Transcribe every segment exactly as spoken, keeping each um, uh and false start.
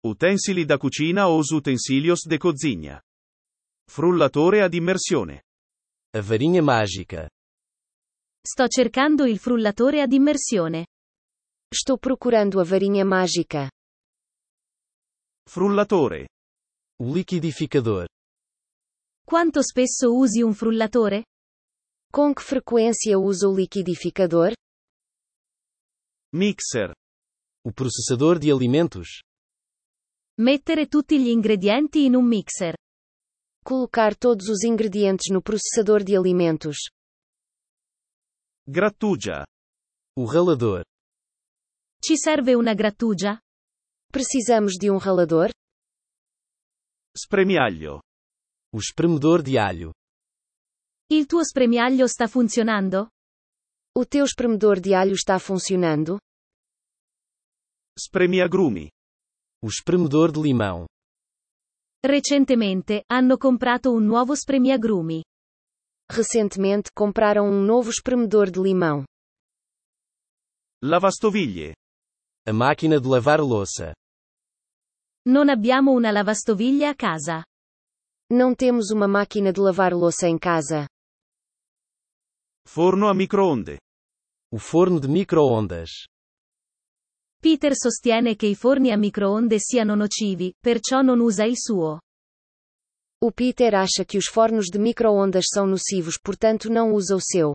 Utensili da cucina ou os utensílios de cozinha. Frullatore ad immersione. A varinha mágica. Sto cercando il frullatore ad immersione. Estou procurando a varinha mágica. Frullatore. O liquidificador. Quanto spesso usi un frullatore? Com que frequência usa o liquidificador? Mixer. O processador de alimentos. Mettere tutti gli ingredienti in un mixer. Colocar todos os ingredientes no processador de alimentos. Grattugia. O ralador. Ci serve una grattugia? Precisamos de um ralador? Spremiaglio. O espremedor de alho. Il tuo spremiaglio sta funzionando? O teu espremedor de alho está funcionando? Spremiagrumi. O espremedor de limão. Recentemente, hanno comprato un nuovo spremiagrumi. Recentemente compraram um novo espremedor de limão. Lavastoviglie. A máquina de lavar louça. Non abbiamo una lavastoviglie a casa. Não temos uma máquina de lavar louça em casa. Forno a microonde. O forno de micro-ondas. Peter sostiene che i forni a microonde siano nocivi, perciò non usa il suo. O Peter acha que os fornos de micro-ondas são nocivos, portanto não usa o seu.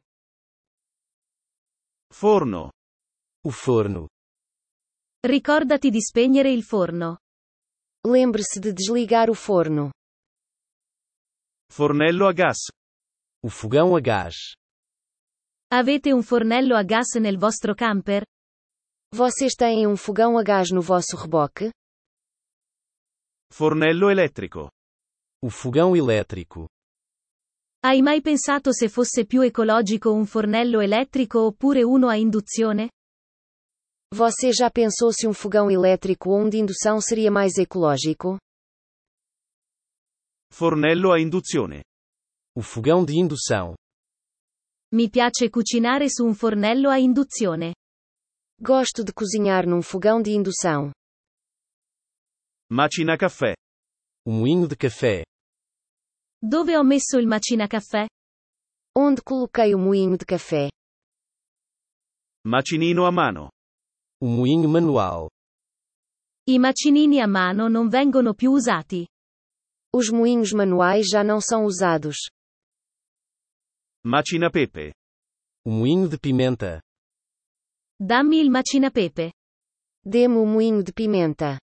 Forno. O forno. Ricordati di spegnere il forno. Lembre-se de desligar o forno. Fornello a gas. O fogão a gás. Avete un fornello a gas nel vostro camper? Vocês têm um fogão a gás no vosso reboque? Fornello elettrico. O fogão elétrico. Hai mai pensato se fosse più ecologico un fornello elettrico oppure uno a induzione? Você já pensou se um fogão elétrico ou um de indução seria mais ecológico? Fornello a induzione. O fogão de indução. Mi piace cucinare su un fornello a induzione. Gosto de cozinhar num fogão de indução. Macina caffè. O moinho de café. Dove ho messo il macinacaffè? Onde coloquei o moinho de café? Macinino a mano. O moinho manual. I macinini a mano non vengono più usati. Os moinhos manuais já não são usados. Macina pepe. O moinho de pimenta. Dammi il macinapepe. Dê-me o moinho de pimenta.